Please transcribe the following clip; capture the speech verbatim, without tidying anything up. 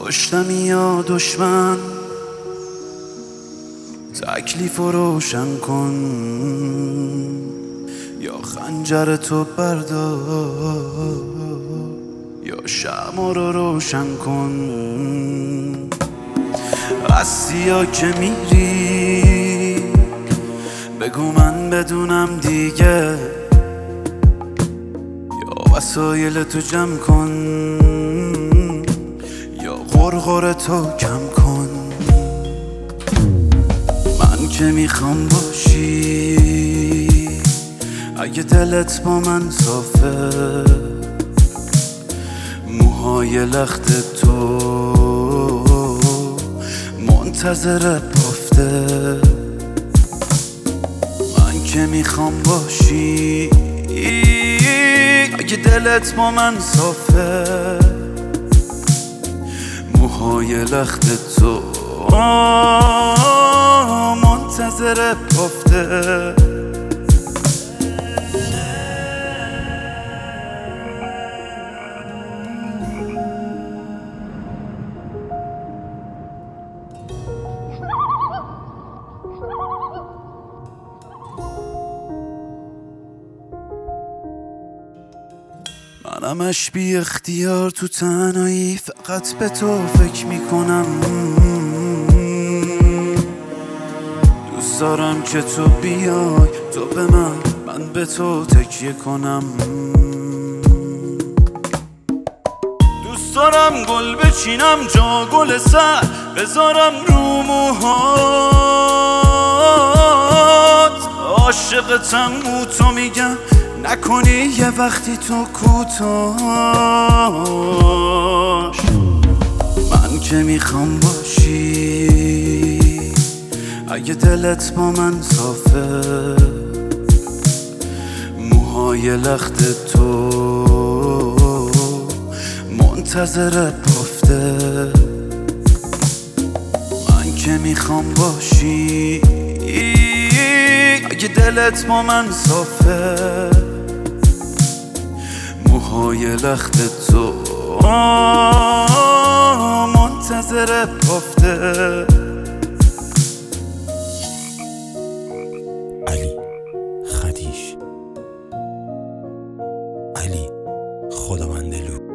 کشتمی یا دشمن، تکلیف رو روشن کن یا خنجر تو بردار یا شمع رو روشن کن. هستی یا که میری بگو من بدونم دیگه، یا وسایل تو جمع کن یا غرغر تو کم کن. من که میخوام باشی اگه دلت با من صافه، موهای لخت تو منتظر بافته. من که میخوام باشی اگه دلت با من صافه، موهای لخت تو منتظر بافته. منمش بی اختیار تو تنهایی فقط به تو فکر میکنم. دوست دارم که تو بیای، تو به من، من به تو تکیه کنم. دوست دارم گل بچینم جا گل سر بذارم رو موهات. عاشقتم و تو میگم نکنی یه وقتی تو کوتاش. من که میخوام باشی اگه دلت با من صافه، موهای لخت تو منتظر بافته. من که میخوام باشی اگه دلت با من صافه، موهای لخت تو منتظر بافته. علی خدیش، علی خداوندلو.